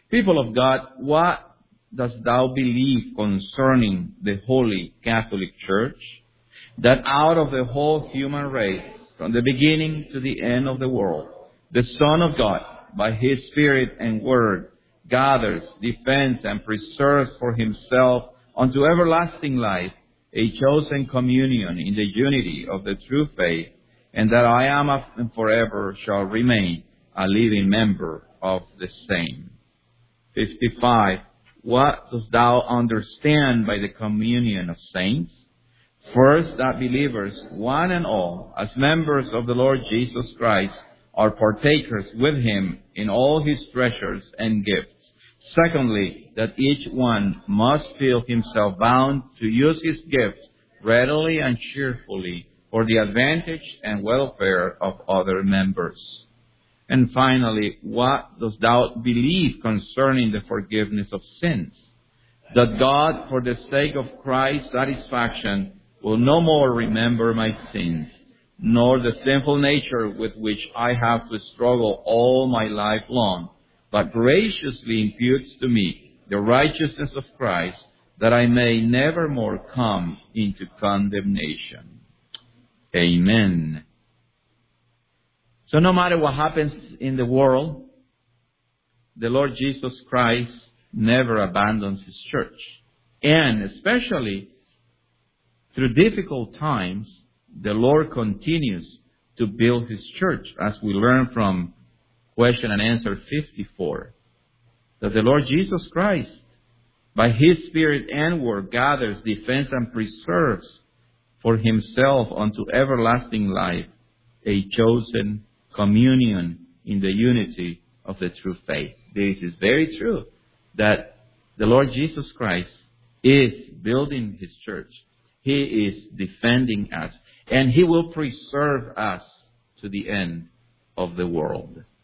People of God, what dost thou believe concerning the Holy Catholic Church? That out of the whole human race, from the beginning to the end of the world, the Son of God, by His Spirit and Word, gathers, defends, and preserves for Himself unto everlasting life a chosen communion in the unity of the true faith, and that I am and forever shall remain a living member of the same. 55. What dost thou understand by the communion of saints? First, that believers, one and all, as members of the Lord Jesus Christ, are partakers with Him in all His treasures and gifts. Secondly, that each one must feel himself bound to use his gifts readily and cheerfully for the advantage and welfare of other members. And finally, what dost thou believe concerning the forgiveness of sins? That God, for the sake of Christ's satisfaction, will no more remember my sins, nor the sinful nature with which I have to struggle all my life long, but graciously imputes to me the righteousness of Christ, that I may never more come into condemnation. Amen. So no matter what happens in the world, the Lord Jesus Christ never abandons His church. And especially through difficult times, the Lord continues to build His church, as we learn from question and answer 54. That the Lord Jesus Christ, by His Spirit and Word, gathers, defends, and preserves for Himself unto everlasting life a chosen communion in the unity of the true faith. This is very true, that the Lord Jesus Christ is building His church. He is defending us, and He will preserve us to the end of the world.